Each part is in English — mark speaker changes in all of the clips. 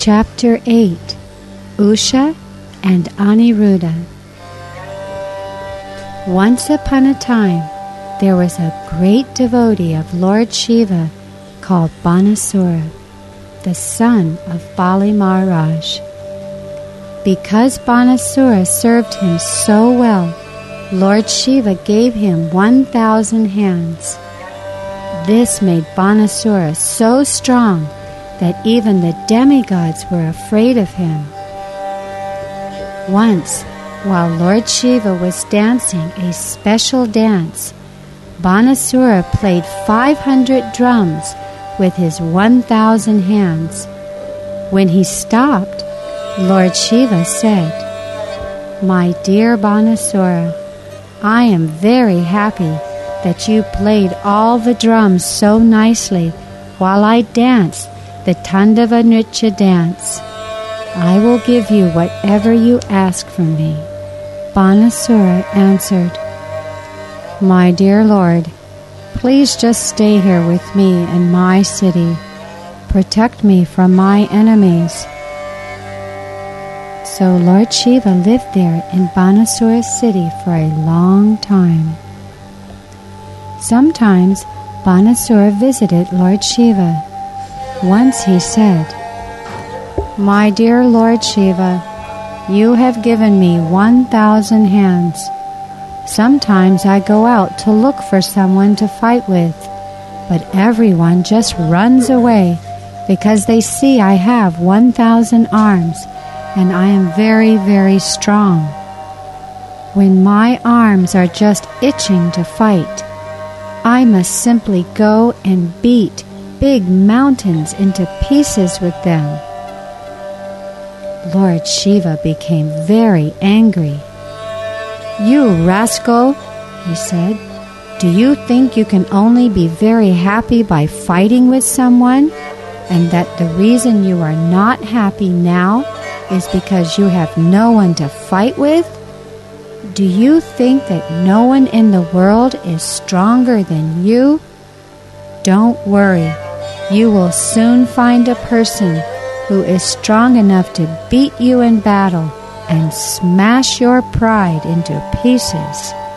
Speaker 1: Chapter 8. Usha and Aniruddha. Once upon a time, there was a great devotee of Lord Shiva called Banasura, the son of Bali Maharaj. Because Banasura served him so well, Lord Shiva gave him 1,000 hands. This made Banasura so strong that even the demigods were afraid of him. Once, while Lord Shiva was dancing a special dance, Banasura played 500 drums with his 1,000 hands. When he stopped, Lord Shiva said, "My dear Banasura, I am very happy that you played all the drums so nicely while I danced the Tandava Nritya dance. I will give you whatever you ask from me." Banasura answered, "My dear Lord, please just stay here with me in my city. Protect me from my enemies." So Lord Shiva lived there in Banasura's city for a long time. Sometimes Banasura visited Lord Shiva. Once he said, "My dear Lord Shiva, you have given me 1,000 hands. Sometimes I go out to look for someone to fight with, but everyone just runs away because they see I have 1,000 arms and I am very, very strong. When my arms are just itching to fight, I must simply go and beat big mountains into pieces with them." Lord Shiva became very angry. "You rascal," he said, "do you think you can only be very happy by fighting with someone, and that the reason you are not happy now is because you have no one to fight with? Do you think that no one in the world is stronger than you? Don't worry, you will soon find a person who is strong enough to beat you in battle and smash your pride into pieces."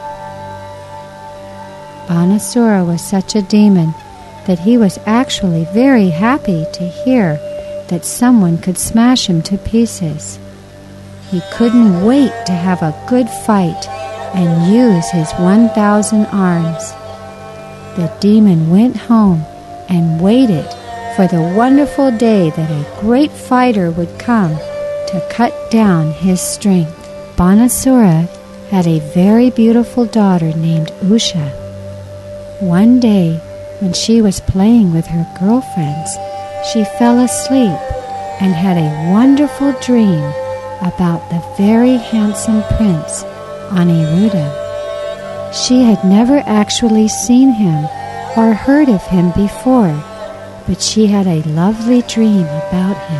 Speaker 1: Banasura was such a demon that he was actually very happy to hear that someone could smash him to pieces. He couldn't wait to have a good fight and use his 1,000 arms. The demon went home and waited for the wonderful day that a great fighter would come to cut down his strength. Banasura had a very beautiful daughter named Usha. One day, when she was playing with her girlfriends, she fell asleep and had a wonderful dream about the very handsome prince, Aniruddha. She had never actually seen him or heard of him before, but she had a lovely dream about him.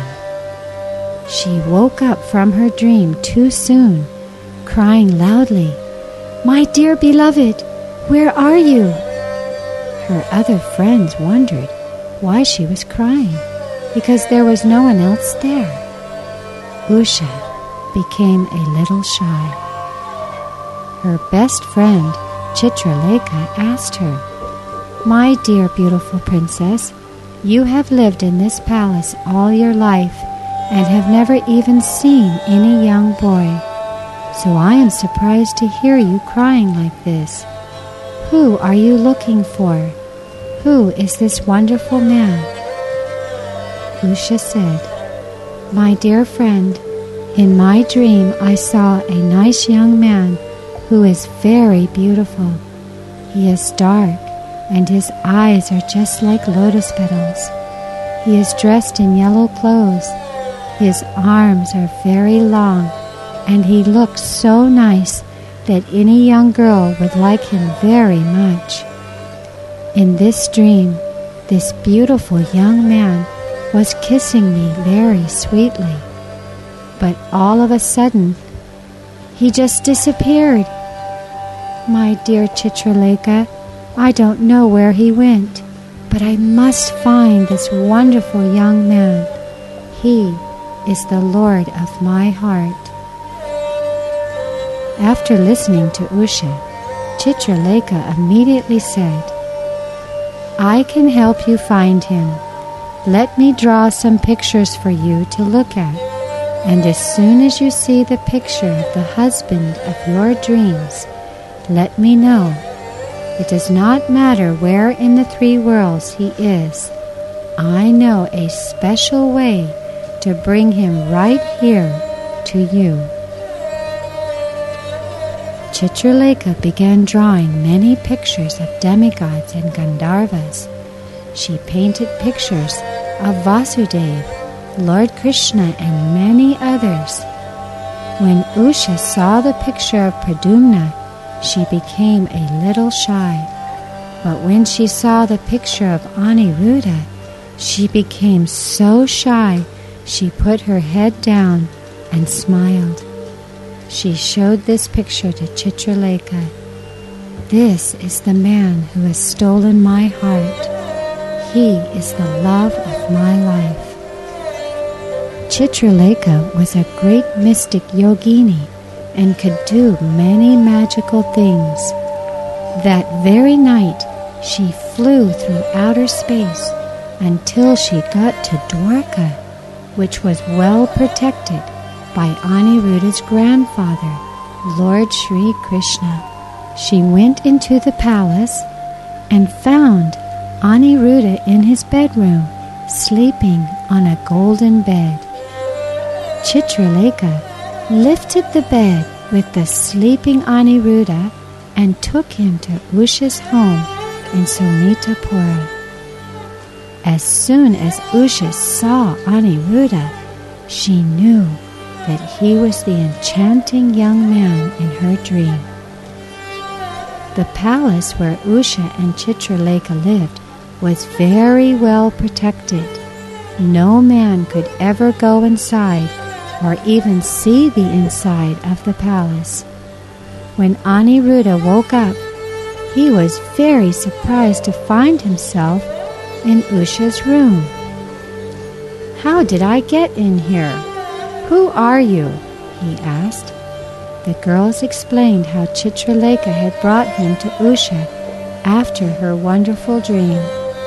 Speaker 1: She woke up from her dream too soon, crying loudly, "My dear beloved, where are you?" Her other friends wondered why she was crying, because there was no one else there. Usha became a little shy. Her best friend, Chitralekha, asked her, "My dear beautiful princess, you have lived in this palace all your life and have never even seen any young boy. So I am surprised to hear you crying like this. Who are you looking for? Who is this wonderful man?" Usha said, "My dear friend, in my dream I saw a nice young man who is very beautiful. He is dark and his eyes are just like lotus petals. He is dressed in yellow clothes. His arms are very long, and he looks so nice that any young girl would like him very much." In this dream, this beautiful young man was kissing me very sweetly. But all of a sudden, he just disappeared. My dear Chitralekha, I don't know where he went, but I must find this wonderful young man. He is the Lord of my heart." After listening to Usha, Chitralekha immediately said, "I can help you find him. Let me draw some pictures for you to look at, and as soon as you see the picture of the husband of your dreams, let me know. It does not matter where in the three worlds he is. I know a special way to bring him right here to you." Chitralekha began drawing many pictures of demigods and Gandharvas. She painted pictures of Vasudeva, Lord Krishna, and many others. When Usha saw the picture of Pradyumna, she became a little shy. But when she saw the picture of Aniruddha, she became so shy she put her head down and smiled. She showed this picture to Chitralekha. "This is the man who has stolen my heart. He is the love of my life." Chitralekha was a great mystic yogini and could do many magical things. That very night, she flew through outer space until she got to Dwarka, which was well protected by Aniruddha's grandfather, Lord Sri Krishna. She went into the palace and found Aniruddha in his bedroom, sleeping on a golden bed. Chitralekha lifted the bed with the sleeping Aniruddha and took him to Usha's home in Sumitapura. As soon as Usha saw Aniruddha, she knew that he was the enchanting young man in her dream. The palace where Usha and Chitralekha lived was very well protected. No man could ever go inside or even see the inside of the palace. When Aniruddha woke up, he was very surprised to find himself in Usha's room. "How did I get in here? Who are you?" he asked. The girls explained how Chitralekha had brought him to Usha after her wonderful dream.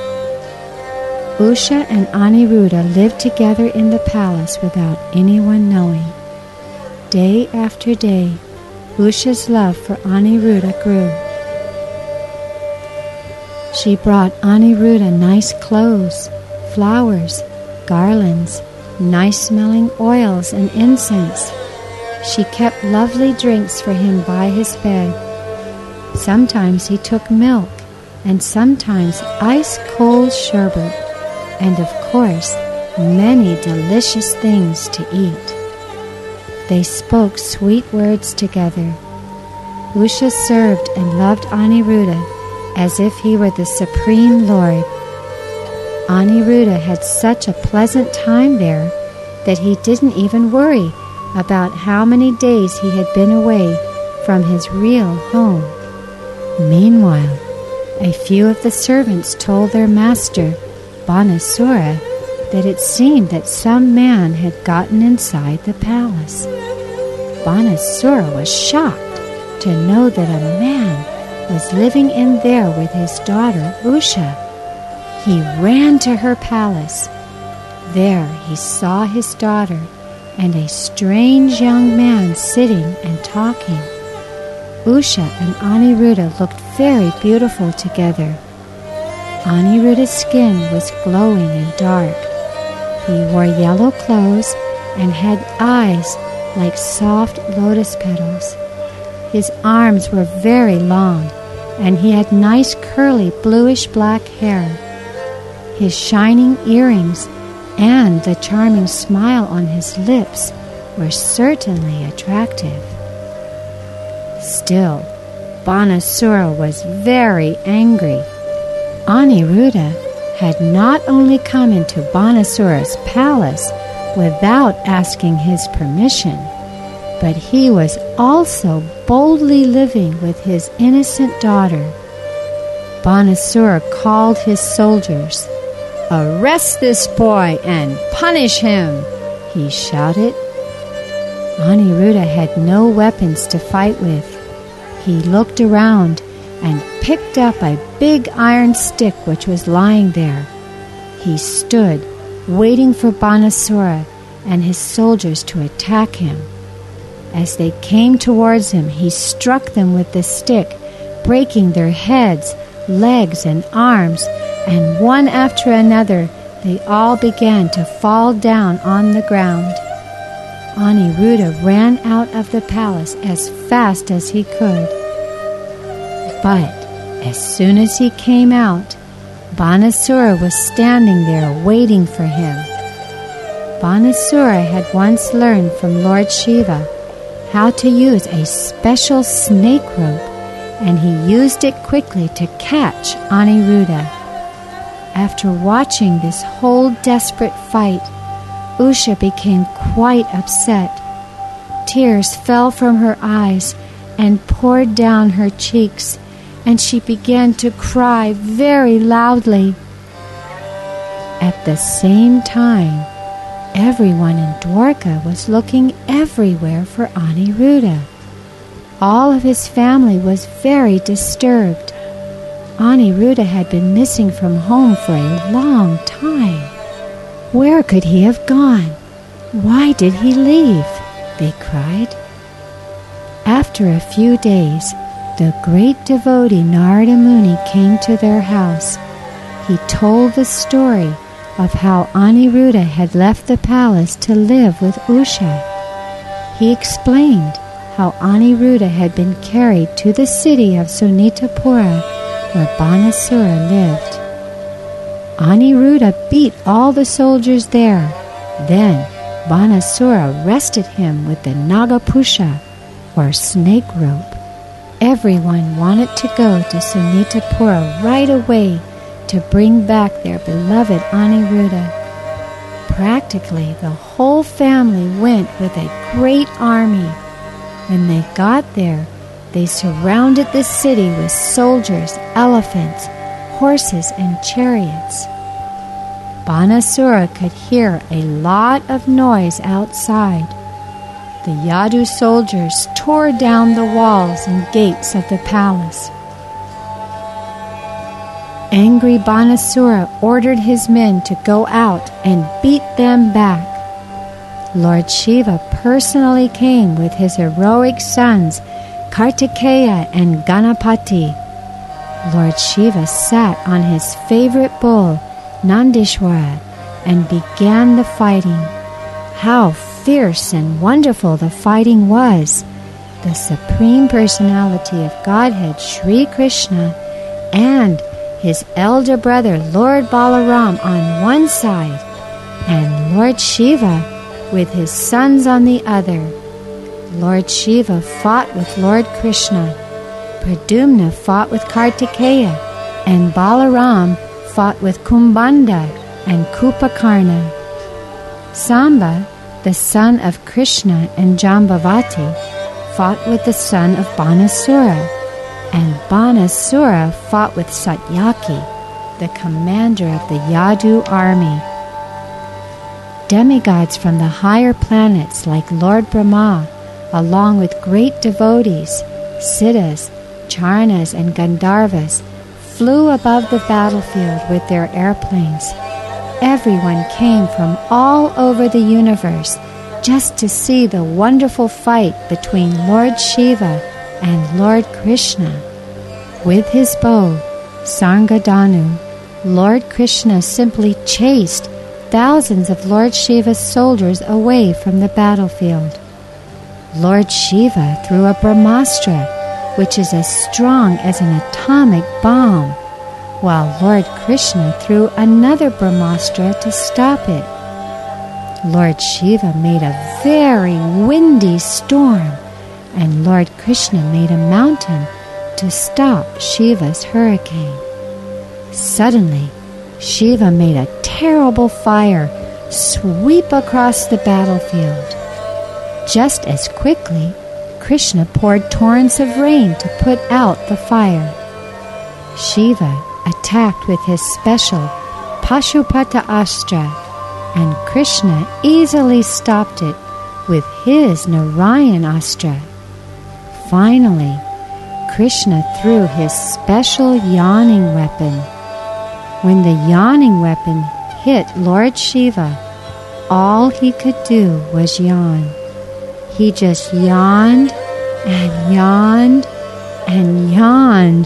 Speaker 1: Usha and Aniruddha lived together in the palace without anyone knowing. Day after day, Usha's love for Aniruddha grew. She brought Aniruddha nice clothes, flowers, garlands, nice-smelling oils and incense. She kept lovely drinks for him by his bed. Sometimes he took milk, and sometimes ice-cold sherbet, and of course, many delicious things to eat. They spoke sweet words together. Usha served and loved Aniruddha as if he were the Supreme Lord. Aniruddha had such a pleasant time there that he didn't even worry about how many days he had been away from his real home. Meanwhile, a few of the servants told their master, Banasura, that it seemed that some man had gotten inside the palace. Banasura was shocked to know that a man was living in there with his daughter Usha. He ran to her palace. There he saw his daughter and a strange young man sitting and talking. Usha and Aniruddha looked very beautiful together. Aniruddha's skin was glowing and dark. He wore yellow clothes and had eyes like soft lotus petals. His arms were very long, and he had nice curly bluish-black hair. His shining earrings and the charming smile on his lips were certainly attractive. Still, Banasura was very angry. Aniruddha had not only come into Banasura's palace without asking his permission, but he was also boldly living with his innocent daughter. Banasura called his soldiers. "Arrest this boy and punish him. he shouted. Aniruddha had no weapons to fight with. He looked around and picked up a big iron stick which was lying there. He stood, waiting for Banasura and his soldiers to attack him. As they came towards him, he struck them with the stick, breaking their heads, legs, and arms, and one after another they all began to fall down on the ground. Aniruddha ran out of the palace as fast as he could. But as soon as he came out, Banasura was standing there waiting for him. Banasura had once learned from Lord Shiva how to use a special snake rope, and he used it quickly to catch Aniruddha. After watching this whole desperate fight, Usha became quite upset. Tears fell from her eyes and poured down her cheeks, and she began to cry very loudly. At the same time, everyone in Dwarka was looking everywhere for Aniruddha. All of his family was very disturbed. Aniruddha had been missing from home for a long time. Where could he have gone? Why did he leave? They cried. After a few days, the great devotee Narada Muni came to their house. He told the story of how Aniruddha had left the palace to live with Usha. He explained how Aniruddha had been carried to the city of Sunitapura, where Banasura lived. Aniruddha beat all the soldiers there. Then Banasura arrested him with the Nagapusha, or snake rope. Everyone wanted to go to Sunitapura right away to bring back their beloved Aniruddha. Practically the whole family went with a great army. When they got there, they surrounded the city with soldiers, elephants, horses, and chariots. Banasura could hear a lot of noise outside. The Yadu soldiers tore down the walls and gates of the palace. Angry Banasura ordered his men to go out and beat them back. Lord Shiva personally came with his heroic sons, Kartikeya and Ganapati. Lord Shiva sat on his favorite bull, Nandishwara, and began the fighting. How fierce and wonderful the fighting was! The Supreme Personality of Godhead, Sri Krishna, and his elder brother, Lord Balaram, on one side, and Lord Shiva with his sons on the other. Lord Shiva fought with Lord Krishna. Pradyumna fought with Kartikeya, and Balaram fought with Kumbhanda and Kupakarna. Samba, the son of Krishna and Jambavati, fought with the son of Banasura, and Banasura fought with Satyaki, the commander of the Yadu army. Demigods from the higher planets like Lord Brahma, along with great devotees, Siddhas, Charnas, and Gandharvas, flew above the battlefield with their airplanes. Everyone came from all over the universe just to see the wonderful fight between Lord Shiva and Lord Krishna. With his bow, Sarngadhanu, Lord Krishna simply chased thousands of Lord Shiva's soldiers away from the battlefield. Lord Shiva threw a Brahmastra, which is as strong as an atomic bomb, while Lord Krishna threw another Brahmastra to stop it. Lord Shiva made a very windy storm, and Lord Krishna made a mountain to stop Shiva's hurricane. Suddenly, Shiva made a terrible fire sweep across the battlefield. Just as quickly, Krishna poured torrents of rain to put out the fire. Shiva attacked with his special Pashupata Astra, and Krishna easily stopped it with his Narayanastra. Finally, Krishna threw his special yawning weapon. When the yawning weapon hit Lord Shiva, all he could do was yawn. He just yawned and yawned and yawned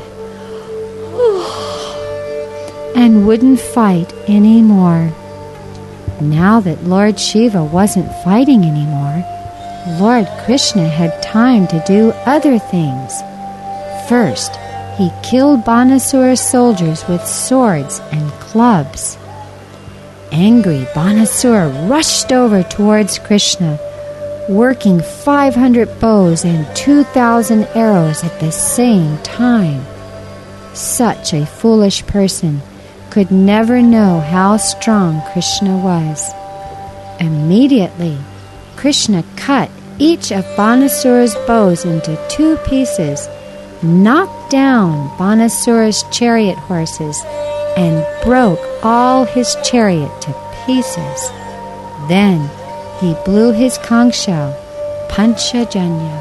Speaker 1: and wouldn't fight anymore. Now that Lord Shiva wasn't fighting anymore, Lord Krishna had time to do other things. First, he killed Banasura's soldiers with swords and clubs. Angry, Banasura rushed over towards Krishna, working 500 bows and 2,000 arrows at the same time. Such a foolish person could never know how strong Krishna was. Immediately, Krishna cut each of Banasura's bows into 2 pieces, knocked down Banasura's chariot horses, and broke all his chariot to pieces. Then he blew his conch shell, Panchajanya.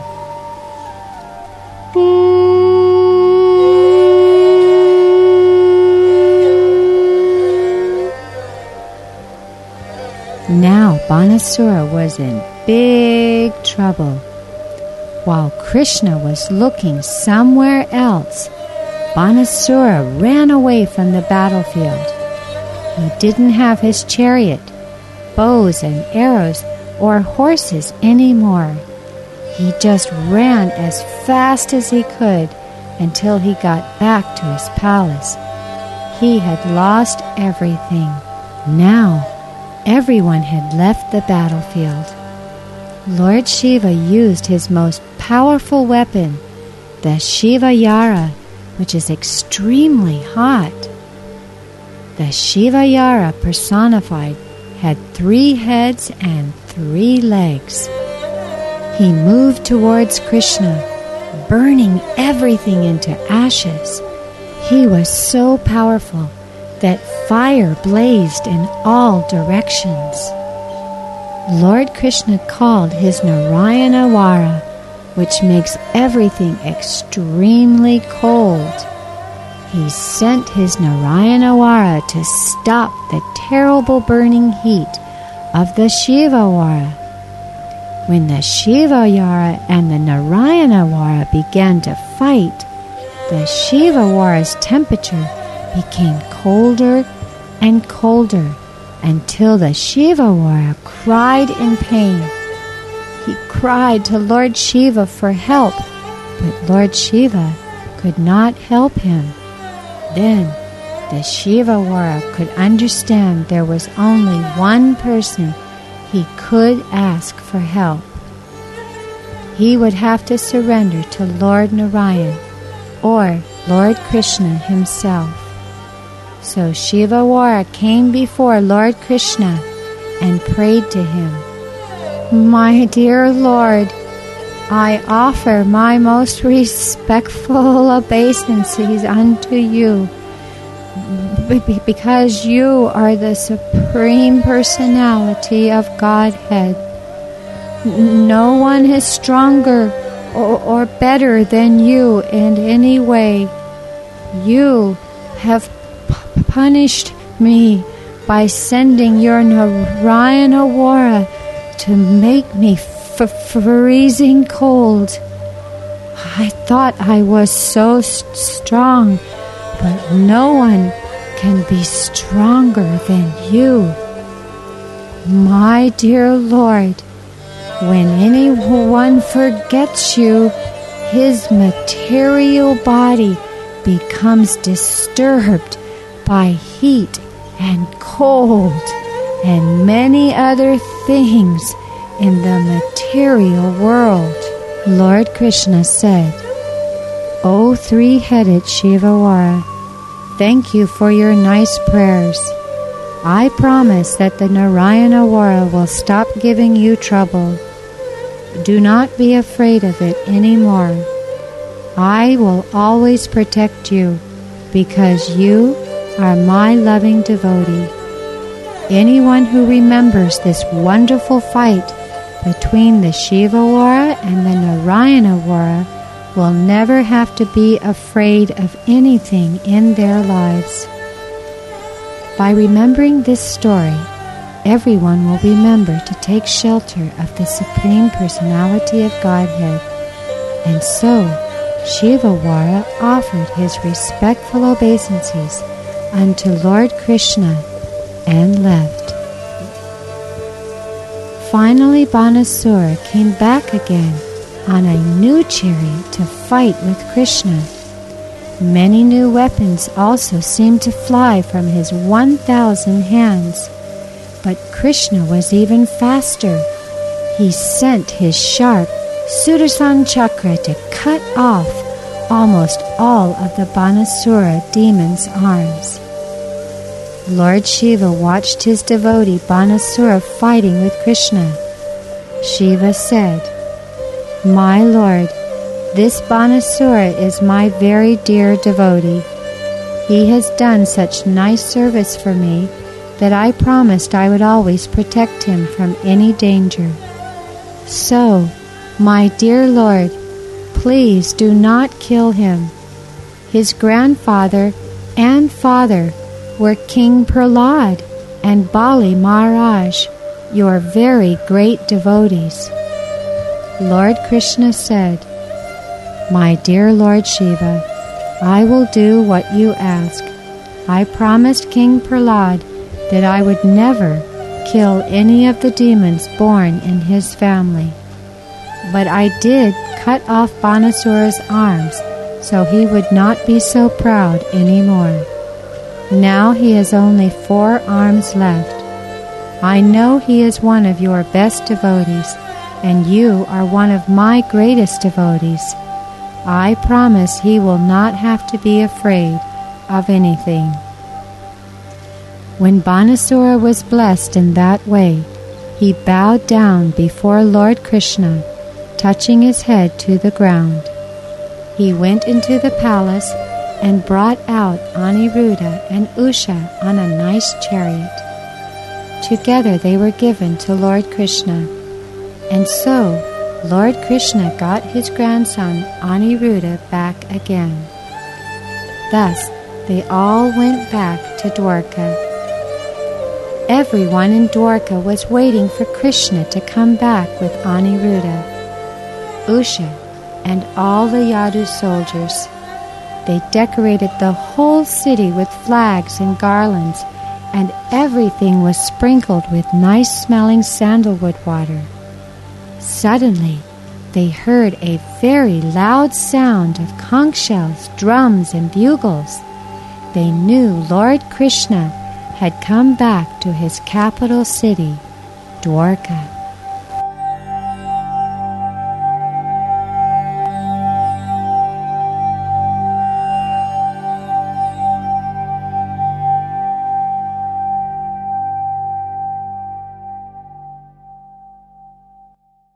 Speaker 1: Now Banasura was in big trouble. While Krishna was looking somewhere else, Banasura ran away from the battlefield. He didn't have his chariot, bows and arrows, or horses anymore. He just ran as fast as he could until he got back to his palace. He had lost everything. Now, everyone had left the battlefield. Lord Shiva used his most powerful weapon, the Shiva Yara, which is extremely hot. The Shiva Yara personified had 3 heads and 3 legs. He moved towards Krishna, burning everything into ashes. He was so powerful that fire blazed in all directions. Lord Krishna called his Narayana Vara, which makes everything extremely cold. He sent his Narayana Vara to stop the terrible burning heat of the Shiva Vara. When the Shiva Yara and the Narayana Vara began to fight, the Shiva Vara's temperature became colder and colder until the Shiva Vara cried in pain. He cried to Lord Shiva for help, but Lord Shiva could not help him. Then the Shiva Vara could understand there was only one person he could ask for help. He would have to surrender to Lord Narayan or Lord Krishna himself. So Shiva Vara came before Lord Krishna and prayed to him. My dear Lord, I offer my most respectful obeisances unto you, because you are the Supreme Personality of Godhead. No one is stronger or better than you in any way. You have punished me by sending your Narayana Vara to make me freezing cold. I thought I was so strong, but no one can be stronger than you. My dear Lord, when anyone forgets you, his material body becomes disturbed by heat and cold and many other things in the material world. Lord Krishna said, O 3-headed Shiva Vara, thank you for your nice prayers. I promise that the Narayana Vara will stop giving you trouble. Do not be afraid of it anymore. I will always protect you because you are my loving devotee. Anyone who remembers this wonderful fight between the Shivawara and the Narayanawara will never have to be afraid of anything in their lives. By remembering this story, everyone will remember to take shelter of the Supreme Personality of Godhead, and so Shivawara offered his respectful obeisances unto Lord Krishna and left. Finally, Banasura came back again on a new chariot to fight with Krishna. Many new weapons also seemed to fly from his 1,000 hands, but Krishna was even faster. He sent his sharp Sudarshan Chakra to cut off almost all of the Banasura demon's arms. Lord Shiva watched his devotee Banasura fighting with Krishna. Shiva said, "My Lord, this Banasura is my very dear devotee. He has done such nice service for me that I promised I would always protect him from any danger. So, my dear Lord, please do not kill him. His grandfather and father were King Prahlad and Bali Maharaj, your very great devotees." Lord Krishna said, "My dear Lord Shiva, I will do what you ask. I promised King Prahlad that I would never kill any of the demons born in his family. But I did cut off Banasura's arms so he would not be so proud anymore. Now he has only 4 arms left. I know he is one of your best devotees, and you are one of my greatest devotees. I promise he will not have to be afraid of anything." When Banasura was blessed in that way, he bowed down before Lord Krishna, touching his head to the ground. He went into the palace and brought out Aniruddha and Usha on a nice chariot. Together they were given to Lord Krishna, and so Lord Krishna got his grandson Aniruddha back again. Thus they all went back to Dwarka. Everyone in Dwarka was waiting for Krishna to come back with Aniruddha, Usha, and all the Yadu soldiers. They decorated the whole city with flags and garlands, and everything was sprinkled with nice-smelling sandalwood water. Suddenly, they heard a very loud sound of conch shells, drums, and bugles. They knew Lord Krishna had come back to his capital city, Dwarka.